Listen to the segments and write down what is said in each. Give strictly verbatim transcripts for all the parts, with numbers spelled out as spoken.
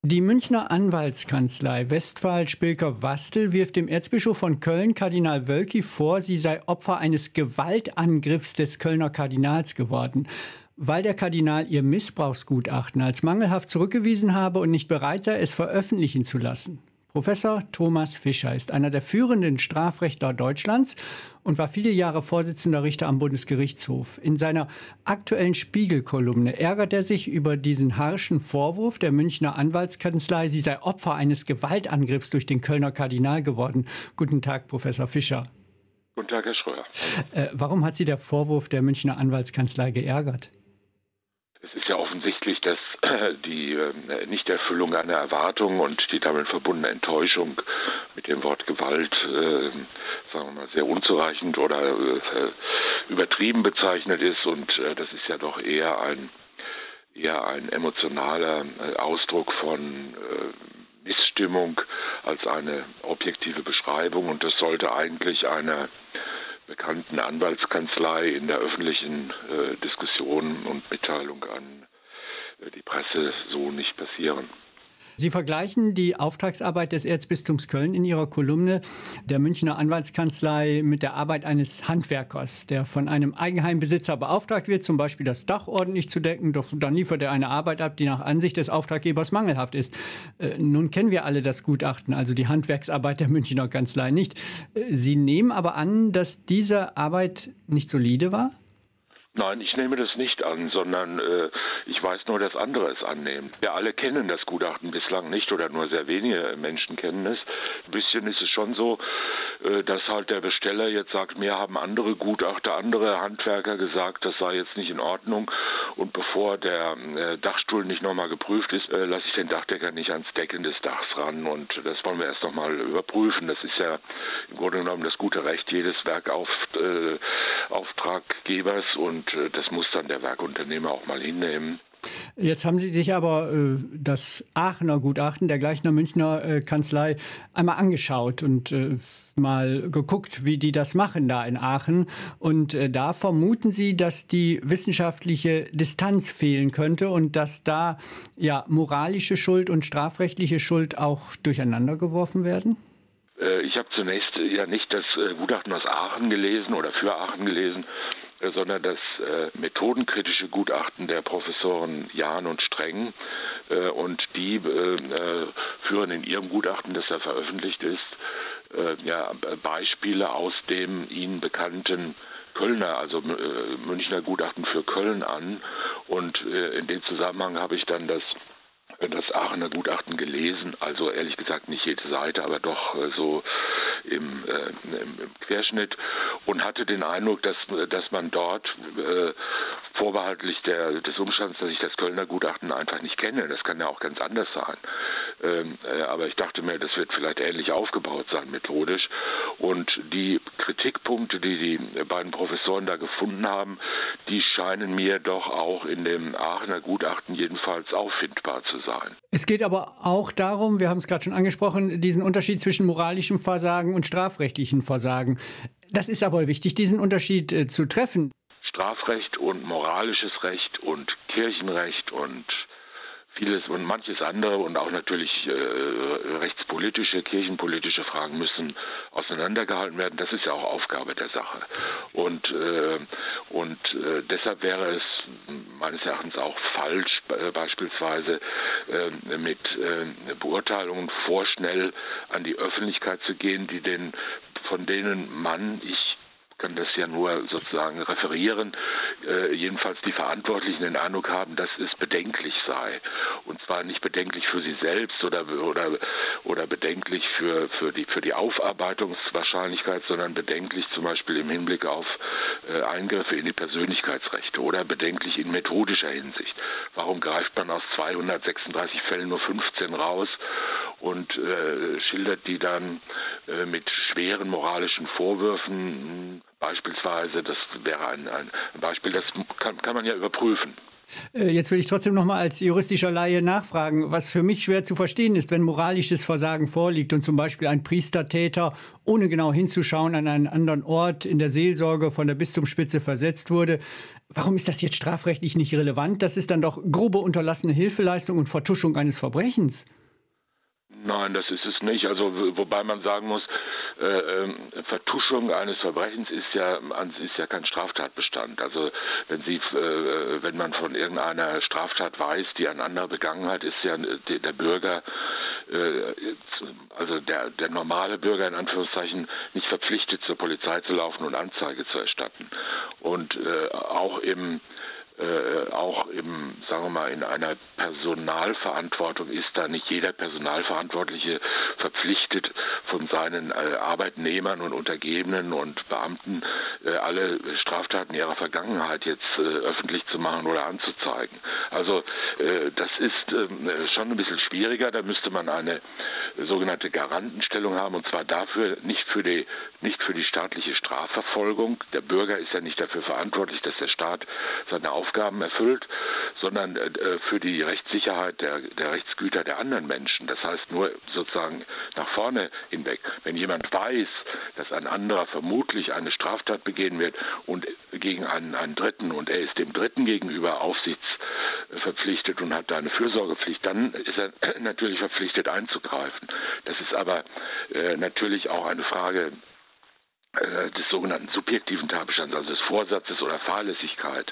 Die Münchner Anwaltskanzlei Westphal-Spilker-Wastel wirft dem Erzbischof von Köln, Kardinal Wölki, vor, sie sei Opfer eines Gewaltangriffs des Kölner Kardinals geworden, weil der Kardinal ihr Missbrauchsgutachten als mangelhaft zurückgewiesen habe und nicht bereit sei, es veröffentlichen zu lassen. Professor Thomas Fischer ist einer der führenden Strafrechtler Deutschlands und war viele Jahre Vorsitzender Richter am Bundesgerichtshof. In seiner aktuellen Spiegel-Kolumne ärgert er sich über diesen harschen Vorwurf der Münchner Anwaltskanzlei, sie sei Opfer eines Gewaltangriffs durch den Kölner Kardinal geworden. Guten Tag, Professor Fischer. Guten Tag, Herr Schröer. Äh, warum hat Sie der Vorwurf der Münchner Anwaltskanzlei geärgert? Es ist ja offensichtlich, dass äh, die äh, Nichterfüllung einer Erwartung und die damit verbundene Enttäuschung mit dem Wort Gewalt, äh, sagen wir mal, sehr unzureichend oder äh, übertrieben bezeichnet ist. Und äh, das ist ja doch eher ein, eher ein emotionaler äh, Ausdruck von äh, Missstimmung als eine objektive Beschreibung. Und das sollte eigentlich einer bekannten Anwaltskanzlei in der öffentlichen äh, Diskussion und Mitteilung an äh, die Presse so nicht passieren. Sie vergleichen die Auftragsarbeit des Erzbistums Köln in Ihrer Kolumne der Münchner Anwaltskanzlei mit der Arbeit eines Handwerkers, der von einem Eigenheimbesitzer beauftragt wird, zum Beispiel das Dach ordentlich zu decken, doch dann liefert er eine Arbeit ab, die nach Ansicht des Auftraggebers mangelhaft ist. Äh, nun kennen wir alle das Gutachten, also die Handwerksarbeit der Münchner Kanzlei nicht. Äh, Sie nehmen aber an, dass diese Arbeit nicht solide war? Nein, ich nehme das nicht an, sondern äh, ich weiß nur, dass andere es annehmen. Wir alle kennen das Gutachten bislang nicht oder nur sehr wenige Menschen kennen es. Ein bisschen ist es schon so, äh, dass halt der Besteller jetzt sagt, mir haben andere Gutachter, andere Handwerker gesagt, das sei jetzt nicht in Ordnung. Und bevor der äh, Dachstuhl nicht nochmal geprüft ist, äh, lasse ich den Dachdecker nicht ans Decken des Dachs ran. Und das wollen wir erst nochmal überprüfen. Das ist ja im Grunde genommen das gute Recht jedes Werkauf, äh, Auftraggebers und äh, das muss dann der Werkunternehmer auch mal hinnehmen. Jetzt haben Sie sich aber äh, das Aachener Gutachten der Gleichner Münchner äh, Kanzlei einmal angeschaut und äh, mal geguckt, wie die das machen da in Aachen. Und äh, da vermuten Sie, dass die wissenschaftliche Distanz fehlen könnte und dass da ja moralische Schuld und strafrechtliche Schuld auch durcheinander geworfen werden? Ich habe zunächst ja nicht das Gutachten aus Aachen gelesen oder für Aachen gelesen, sondern das äh, methodenkritische Gutachten der Professoren Jahn und Streng. Äh, und die äh, führen in ihrem Gutachten, das ja veröffentlicht ist, äh, ja, Beispiele aus dem ihnen bekannten Kölner, also äh, Münchner Gutachten für Köln an. Und äh, in dem Zusammenhang habe ich dann das das Aachener Gutachten gelesen, also ehrlich gesagt nicht jede Seite, aber doch äh, so im, äh, im, im Querschnitt und hatte den Eindruck, dass, dass man dort äh, vorbehaltlich der, des Umstands, dass ich das Kölner Gutachten einfach nicht kenne, das kann ja auch ganz anders sein, ähm, äh, aber ich dachte mir, das wird vielleicht ähnlich aufgebaut sein methodisch und die Kritikpunkte, die die beiden Professoren da gefunden haben, die scheinen mir doch auch in dem Aachener Gutachten jedenfalls auffindbar zu sein. Es geht aber auch darum, wir haben es gerade schon angesprochen, diesen Unterschied zwischen moralischem Versagen und strafrechtlichem Versagen. Das ist aber wichtig, diesen Unterschied äh, zu treffen. Strafrecht und moralisches Recht und Kirchenrecht und vieles und manches andere und auch natürlich äh, rechtspolitische, kirchenpolitische Fragen müssen auseinandergehalten werden. Das ist ja auch Aufgabe der Sache. Und, äh, und äh, deshalb wäre es meines Erachtens auch falsch, äh, beispielsweise äh, mit äh, Beurteilungen vorschnell an die Öffentlichkeit zu gehen, die den, von denen man, ich kann das ja nur sozusagen referieren, äh, jedenfalls die Verantwortlichen den Eindruck haben, dass es bedenklich sei. Und zwar nicht bedenklich für sie selbst oder oder oder bedenklich für für die für die Aufarbeitungswahrscheinlichkeit, sondern bedenklich zum Beispiel im Hinblick auf äh, Eingriffe in die Persönlichkeitsrechte oder bedenklich in methodischer Hinsicht. Warum greift man aus zweihundertsechsunddreißig Fällen nur fünfzehn raus und äh, schildert die dann äh, mit schweren moralischen Vorwürfen? Beispielsweise, das wäre ein, ein Beispiel, das kann, kann man ja überprüfen. Jetzt will ich trotzdem noch mal als juristischer Laie nachfragen, was für mich schwer zu verstehen ist, wenn moralisches Versagen vorliegt und zum Beispiel ein Priestertäter, ohne genau hinzuschauen, an einen anderen Ort in der Seelsorge von der Bistumsspitze versetzt wurde. Warum ist das jetzt strafrechtlich nicht relevant? Das ist dann doch grobe unterlassene Hilfeleistung und Vertuschung eines Verbrechens. Nein, das ist es nicht. Also wobei man sagen muss, äh, äh, Vertuschung eines Verbrechens ist ja ist ja kein Straftatbestand. Also wenn Sie, äh, wenn man von irgendeiner Straftat weiß, die ein anderer begangen hat, ist ja der, der Bürger, äh, also der der normale Bürger in Anführungszeichen nicht verpflichtet, zur Polizei zu laufen und Anzeige zu erstatten. Und äh, auch im Äh, auch im, sagen wir mal, in einer Personalverantwortung ist da nicht jeder Personalverantwortliche verpflichtet, von seinen äh, Arbeitnehmern und Untergebenen und Beamten äh, alle Straftaten ihrer Vergangenheit jetzt äh, öffentlich zu machen oder anzuzeigen. Also äh, das ist äh, schon ein bisschen schwieriger. Da müsste man eine sogenannte Garantenstellung haben, und zwar dafür nicht für die nicht für die staatliche Strafverfolgung. Der Bürger ist ja nicht dafür verantwortlich, dass der Staat seine Aufgaben erfüllt, sondern äh, für die Rechtssicherheit der, der Rechtsgüter der anderen Menschen. Das heißt nur sozusagen nach vorne hinweg. Wenn jemand weiß, dass ein anderer vermutlich eine Straftat begehen wird und gegen einen, einen Dritten, und er ist dem Dritten gegenüber aufsichtsverpflichtet und hat da eine Fürsorgepflicht, dann ist er natürlich verpflichtet einzugreifen. Das ist aber äh, natürlich auch eine Frage des sogenannten subjektiven Tatbestands, also des Vorsatzes oder Fahrlässigkeit.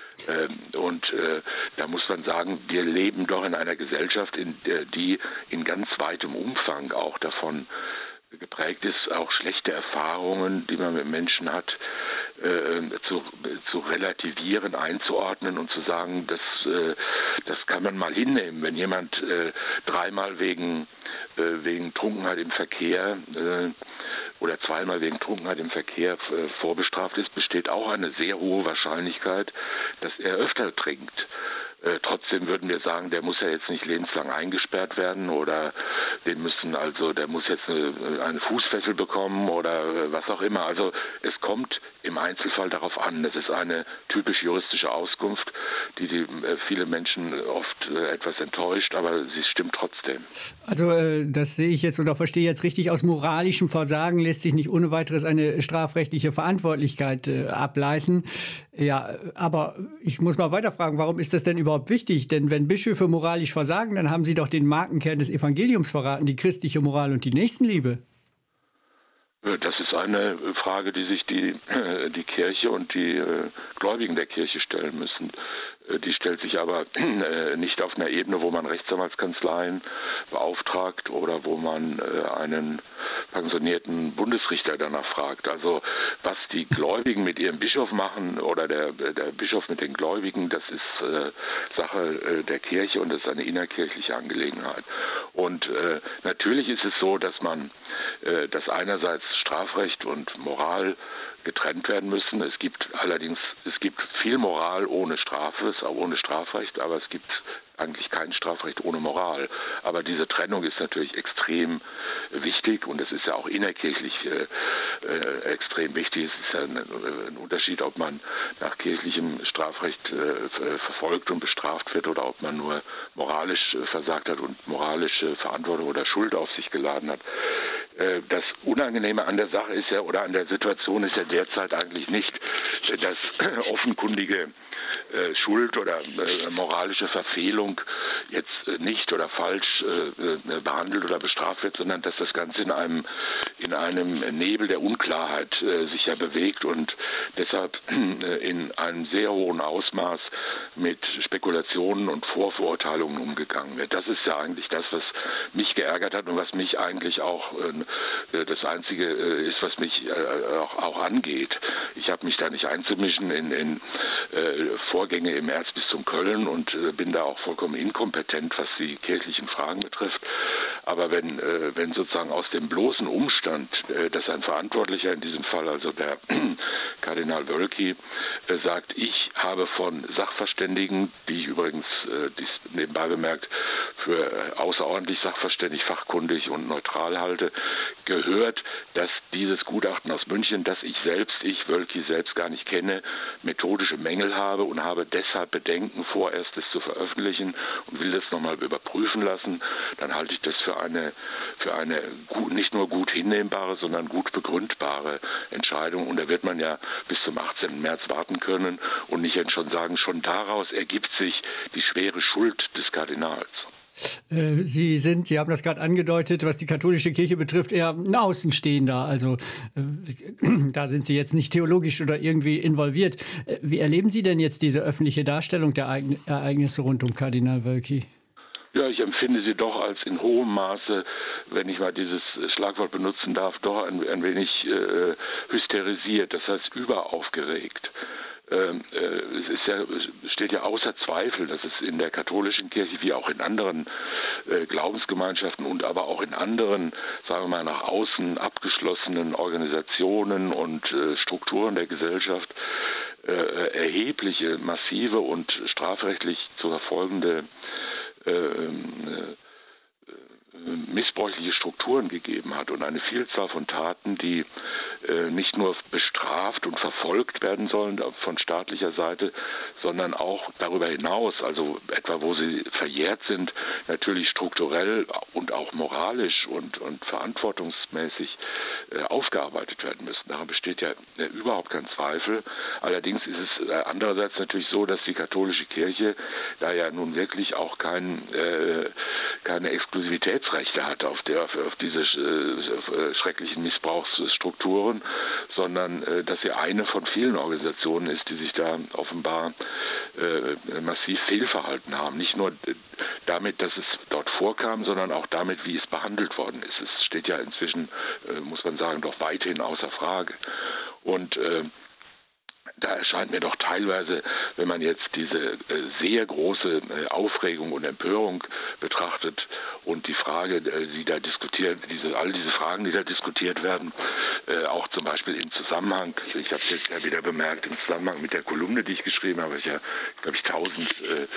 Und äh, da muss man sagen, wir leben doch in einer Gesellschaft, in der, die in ganz weitem Umfang auch davon geprägt ist, auch schlechte Erfahrungen, die man mit Menschen hat, äh, zu, zu relativieren, einzuordnen und zu sagen, das, äh, das kann man mal hinnehmen. Wenn jemand äh, dreimal wegen, äh, wegen Trunkenheit im Verkehr äh, oder zweimal wegen Trunkenheit im Verkehr äh, vorbestraft ist, besteht auch eine sehr hohe Wahrscheinlichkeit, dass er öfter trinkt. Äh, trotzdem würden wir sagen, der muss ja jetzt nicht lebenslang eingesperrt werden oder den müssen also, der muss jetzt eine, eine Fußfessel bekommen oder äh, was auch immer. Also es kommt im Einzelfall darauf an. Das ist eine typisch juristische Auskunft, die, die äh, viele Menschen oft äh, etwas enttäuscht, aber sie stimmt trotzdem. Also äh, das sehe ich jetzt oder verstehe jetzt richtig, aus moralischem Versagen lässt sich nicht ohne weiteres eine strafrechtliche Verantwortlichkeit äh, ableiten. Ja, aber ich muss mal weiterfragen, warum ist das denn überhaupt wichtig? Denn wenn Bischöfe moralisch versagen, dann haben sie doch den Markenkern des Evangeliums verraten, die christliche Moral und die Nächstenliebe. Das ist eine Frage, die sich die, die Kirche und die äh, Gläubigen der Kirche stellen müssen. Die stellt sich aber äh, nicht auf einer Ebene, wo man Rechtsanwaltskanzleien beauftragt oder wo man äh, einen pensionierten Bundesrichter danach fragt. Also was die Gläubigen mit ihrem Bischof machen oder der, der Bischof mit den Gläubigen, das ist äh, Sache äh, der Kirche und das ist eine innerkirchliche Angelegenheit. Und äh, natürlich ist es so, dass man, äh, dass einerseits Strafrecht und Moral getrennt werden müssen. Es gibt allerdings, es gibt viel Moral ohne Strafe, auch ohne Strafrecht, aber es gibt eigentlich kein Strafrecht ohne Moral. Aber diese Trennung ist natürlich extrem wichtig und es ist ja auch innerkirchlich äh, äh, extrem wichtig. Es ist ja ein, ein Unterschied, ob man nach kirchlichem Strafrecht äh, verfolgt und bestraft wird oder ob man nur moralisch äh, versagt hat und moralische Verantwortung oder Schuld auf sich geladen hat. Äh, das Unangenehme an der Sache ist ja, oder an der Situation ist ja derzeit eigentlich nicht, dass äh, offenkundige äh, Schuld oder äh, moralische Verfehlung jetzt äh, nicht oder falsch äh, behandelt oder bestraft wird, sondern dass das Ganze in einem in einem Nebel der Unklarheit äh, sich ja bewegt und deshalb äh, in einem sehr hohen Ausmaß mit Spekulationen und Vorverurteilungen umgegangen wird. Das ist ja eigentlich das, was mich geärgert hat und was mich eigentlich auch äh, das Einzige äh, ist, was mich äh, auch, auch angeht. Ich habe mich da nicht einzumischen in, in äh, Vorgänge im Erzbistum Köln und äh, bin da auch vollkommen inkompetent, was die kirchlichen Fragen betrifft. Aber wenn, äh, wenn sozusagen aus dem bloßen Umstand, äh, dass ein Verantwortlicher, in diesem Fall also der Kardinal Wölki, äh, sagt, ich habe von Sachverständigen, die ich übrigens äh, dies nebenbei bemerkt für äh, außerordentlich sachverständig, fachkundig und neutral halte, gehört, dass dieses Gutachten aus München, das ich selbst, ich Wölki selbst gar nicht kenne, methodische Mängel habe und habe deshalb Bedenken, vorerst es zu veröffentlichen und will das nochmal überprüfen lassen, dann halte ich das für eine, für eine gut, nicht nur gut hinnehmbare, sondern gut begründbare Entscheidung. Und da wird man ja bis zum achtzehnten März warten können und nicht schon sagen, schon daraus ergibt sich die schwere Schuld des Kardinals. Sie sind, Sie haben das gerade angedeutet, was die katholische Kirche betrifft, eher ein Außenstehender. Also da sind Sie jetzt nicht theologisch oder irgendwie involviert. Wie erleben Sie denn jetzt diese öffentliche Darstellung der Ereignisse rund um Kardinal Wölki? Ja, ich empfinde sie doch als in hohem Maße, wenn ich mal dieses Schlagwort benutzen darf, doch ein, ein wenig äh, hysterisiert, das heißt überaufgeregt. Ähm, äh, es ist ja, es steht ja außer Zweifel, dass es in der katholischen Kirche wie auch in anderen äh, Glaubensgemeinschaften und aber auch in anderen, sagen wir mal, nach außen abgeschlossenen Organisationen und äh, Strukturen der Gesellschaft äh, erhebliche, massive und strafrechtlich zu verfolgende äh, äh, missbräuchliche Strukturen gegeben hat und eine Vielzahl von Taten, die äh, nicht nur bestraft und verfolgt werden sollen von staatlicher Seite, sondern auch darüber hinaus, also etwa wo sie verjährt sind, natürlich strukturell und auch moralisch und, und verantwortungsmäßig äh, aufgearbeitet werden müssen. Daran besteht ja äh, überhaupt kein Zweifel. Allerdings ist es äh, andererseits natürlich so, dass die katholische Kirche da ja nun wirklich auch kein, äh, keine Exklusivitätsrechte hat auf, der, auf, auf diese äh, schrecklichen Missbrauchsstrukturen, sondern äh, dass sie eine von vielen Organisationen ist, die sich da offenbar äh, massiv fehlverhalten haben. Nicht nur damit, dass es dort vorkam, sondern auch damit, wie es behandelt worden ist. Es steht ja inzwischen, äh, muss man sagen, doch weithin außer Frage. Und äh, da erscheint mir doch teilweise, wenn man jetzt diese äh, sehr große äh, Aufregung und Empörung betrachtet und die Frage, äh, die da diskutiert, diese, all diese Fragen, die da diskutiert werden, äh, auch zum Beispiel im Zusammenhang, ich, ich habe es jetzt ja wieder bemerkt, im Zusammenhang mit der Kolumne, die ich geschrieben habe, ich ja, glaube ich, tausend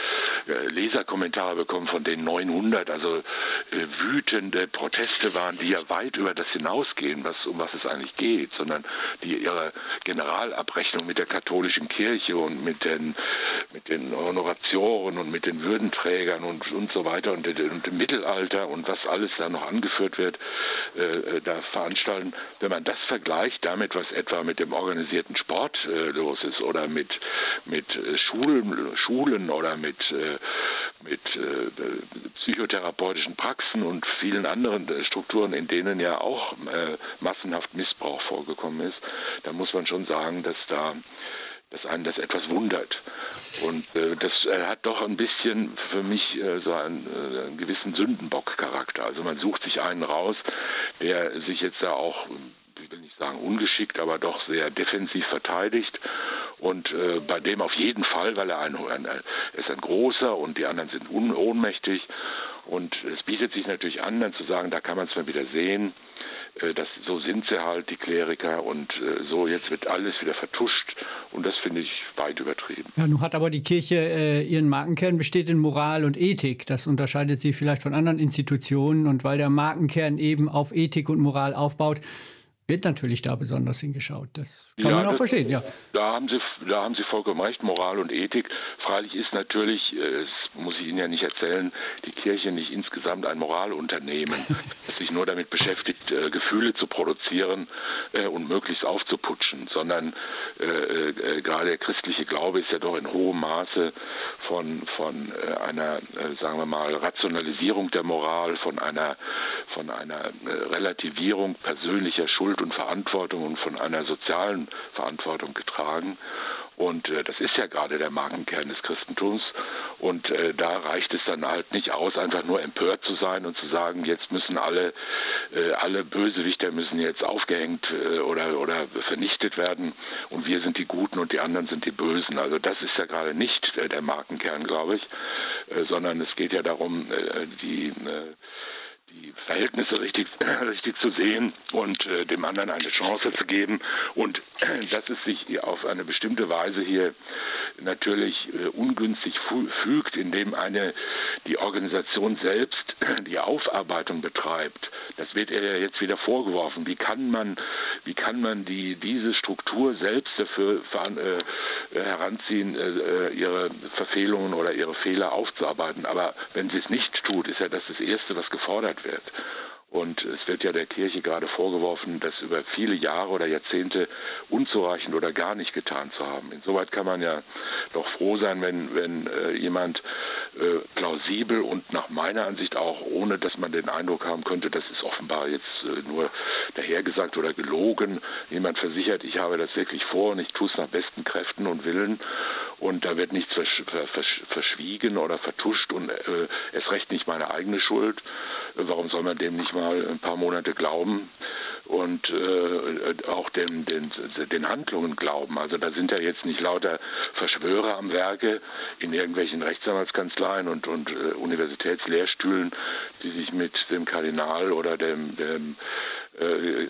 äh, Leserkommentare bekommen, von denen neunhundert, also äh, wütende Proteste waren, die ja weit über das hinausgehen, was, um was es eigentlich geht, sondern die ihre Generalabrechnung mit der katholischen Kirche und mit den, mit den Honoratioren und mit den Würdenträgern und, und so weiter und, und dem Mittelalter und was alles da noch angeführt wird, äh, da veranstalten. Wenn man das vergleicht damit, was etwa mit dem organisierten Sport äh, los ist oder mit, mit äh, Schulen, Schulen oder mit, äh, mit äh, psychotherapeutischen Praxen und vielen anderen äh, Strukturen, in denen ja auch äh, massenhaft Missbrauch vorgekommen ist, dann muss man schon sagen, dass da dass einen das etwas wundert. Und äh, das äh, hat doch ein bisschen für mich äh, so einen, äh, einen gewissen Sündenbock-Charakter. Also man sucht sich einen raus, der sich jetzt da auch, ich will nicht sagen ungeschickt, aber doch sehr defensiv verteidigt. Und äh, bei dem auf jeden Fall, weil er ein, ein, er ist ein großer und die anderen sind un, ohnmächtig. Und es bietet sich natürlich an, dann zu sagen, da kann man es mal wieder sehen, Das, so sind sie halt, die Kleriker, und äh, so jetzt wird alles wieder vertuscht, und das finde ich weit übertrieben. Ja, nun hat aber die Kirche äh, ihren Markenkern besteht in Moral und Ethik. Das unterscheidet sie vielleicht von anderen Institutionen, und weil der Markenkern eben auf Ethik und Moral aufbaut, wird natürlich da besonders hingeschaut. Das kann ja, man auch das, verstehen, ja. Da haben Sie, da haben Sie vollkommen recht, Moral und Ethik. Freilich ist natürlich, das muss ich Ihnen ja nicht erzählen, die Kirche nicht insgesamt ein Moralunternehmen, das sich nur damit beschäftigt, Gefühle zu produzieren und möglichst aufzuputschen, sondern äh, äh, gerade der christliche Glaube ist ja doch in hohem Maße von, von äh, einer, äh, sagen wir mal, Rationalisierung der Moral, von einer, von einer äh, Relativierung persönlicher Schuld und Verantwortung und von einer sozialen Verantwortung getragen. Und äh, das ist ja gerade der Markenkern des Christentums. Und äh, da reicht es dann halt nicht aus, einfach nur empört zu sein und zu sagen, jetzt müssen alle, äh, alle Bösewichter müssen jetzt aufgehängt äh, oder, oder vernichtet werden, und wir sind die Guten und die anderen sind die Bösen. Also das ist ja gerade nicht äh, der Markenkern, glaube ich, äh, sondern es geht ja darum, äh, die äh, die Verhältnisse richtig, richtig zu sehen und äh, dem anderen eine Chance zu geben, und äh, dass es sich auf eine bestimmte Weise hier natürlich äh, ungünstig fu- fügt, indem eine die Organisation selbst die Aufarbeitung betreibt. Das wird ihr ja jetzt wieder vorgeworfen. Wie kann man, wie kann man die diese Struktur selbst dafür äh, heranziehen, äh, ihre Verfehlungen oder ihre Fehler aufzuarbeiten? Aber wenn sie es nicht tut, ist ja das das Erste, was gefordert wird. Und es wird ja der Kirche gerade vorgeworfen, das über viele Jahre oder Jahrzehnte unzureichend oder gar nicht getan zu haben. Insoweit kann man ja doch froh sein, wenn, wenn äh, jemand äh, plausibel und nach meiner Ansicht auch, ohne dass man den Eindruck haben könnte, das ist offenbar jetzt äh, nur dahergesagt oder gelogen. Jemand versichert, ich habe das wirklich vor und ich tue es nach besten Kräften und Willen und da wird nichts versch versch verschwiegen oder vertuscht und äh, erst recht nicht meine eigene Schuld. Äh, warum soll man dem nicht mal ein paar Monate glauben? Und äh, auch den, den, den Handlungen glauben. Also da sind ja jetzt nicht lauter Verschwörer am Werke in irgendwelchen Rechtsanwaltskanzleien und, und äh, Universitätslehrstühlen, die sich mit dem Kardinal oder dem, dem äh,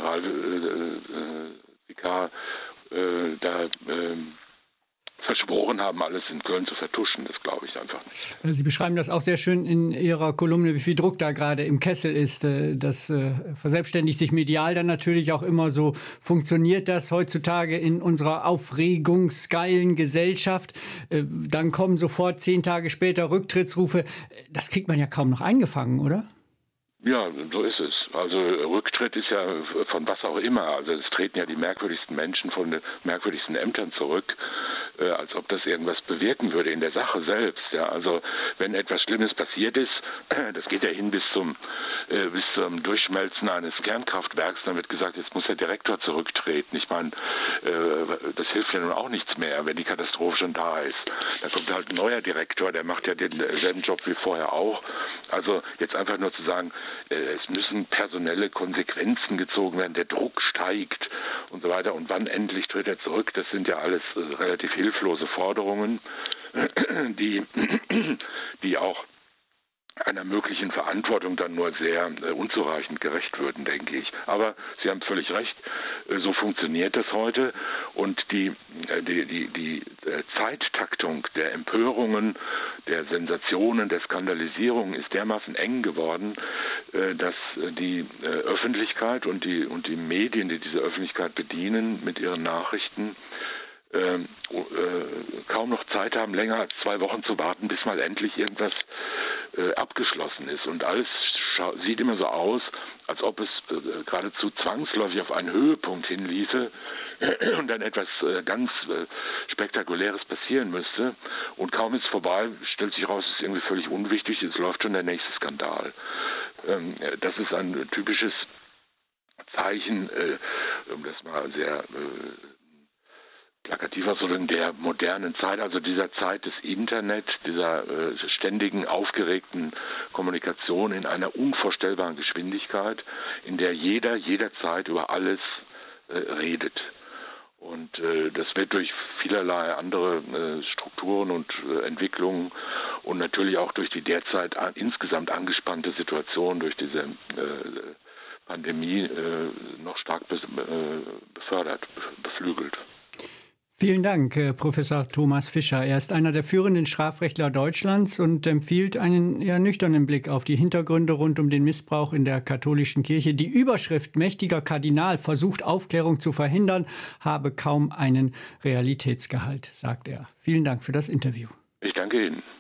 Generalvikar äh, äh, da äh, verschworen haben, alles in Köln zu vertuschen. Das glaube ich einfach nicht. Sie beschreiben das auch sehr schön in Ihrer Kolumne, wie viel Druck da gerade im Kessel ist. Das verselbstständigt sich medial dann natürlich auch immer so. Funktioniert das heutzutage in unserer aufregungsgeilen Gesellschaft? Dann kommen sofort zehn Tage später Rücktrittsrufe. Das kriegt man ja kaum noch eingefangen, oder? Ja, so ist es. Also Rücktritt ist ja von was auch immer. Also es treten ja die merkwürdigsten Menschen von den merkwürdigsten Ämtern zurück, äh, als ob das irgendwas bewirken würde in der Sache selbst. Ja, also wenn etwas Schlimmes passiert ist, das geht ja hin bis zum äh, bis zum Durchschmelzen eines Kernkraftwerks, dann wird gesagt, jetzt muss der Direktor zurücktreten. Ich meine, äh, das hilft ja nun auch nichts mehr, wenn die Katastrophe schon da ist. Da kommt halt ein neuer Direktor, der macht ja denselben Job wie vorher auch. Also jetzt einfach nur zu sagen, es müssen personelle Konsequenzen gezogen werden, der Druck steigt und so weiter. Und wann endlich tritt er zurück? Das sind ja alles relativ hilflose Forderungen, die, die auch einer möglichen Verantwortung dann nur sehr äh, unzureichend gerecht würden, denke ich. Aber Sie haben völlig recht, äh, so funktioniert das heute und die, äh, die, die, die äh, Zeittaktung der Empörungen, der Sensationen, der Skandalisierung ist dermaßen eng geworden, äh, dass äh, die äh, Öffentlichkeit und die, und die Medien, die diese Öffentlichkeit bedienen mit ihren Nachrichten, Äh, äh, kaum noch Zeit haben, länger als zwei Wochen zu warten, bis mal endlich irgendwas äh, abgeschlossen ist. Und alles sieht immer so aus, als ob es äh, geradezu zwangsläufig auf einen Höhepunkt hinliefe äh, und dann etwas äh, ganz äh, Spektakuläres passieren müsste. Und kaum ist es vorbei, stellt sich raus, es ist irgendwie völlig unwichtig, es läuft schon der nächste Skandal. Ähm, das ist ein typisches Zeichen, äh, um das mal sehr äh, plakativer so in der modernen Zeit, also dieser Zeit des Internet, dieser äh, ständigen, aufgeregten Kommunikation in einer unvorstellbaren Geschwindigkeit, in der jeder jederzeit über alles äh, redet. Und äh, das wird durch vielerlei andere äh, Strukturen und äh, Entwicklungen und natürlich auch durch die derzeit an, insgesamt angespannte Situation, durch diese äh, Pandemie äh, noch stark be äh, befördert, beflügelt. Vielen Dank, Professor Thomas Fischer. Er ist einer der führenden Strafrechtler Deutschlands und empfiehlt einen eher nüchternen Blick auf die Hintergründe rund um den Missbrauch in der katholischen Kirche. Die Überschrift „Mächtiger Kardinal versucht Aufklärung zu verhindern" habe kaum einen Realitätsgehalt, sagt er. Vielen Dank für das Interview. Ich danke Ihnen.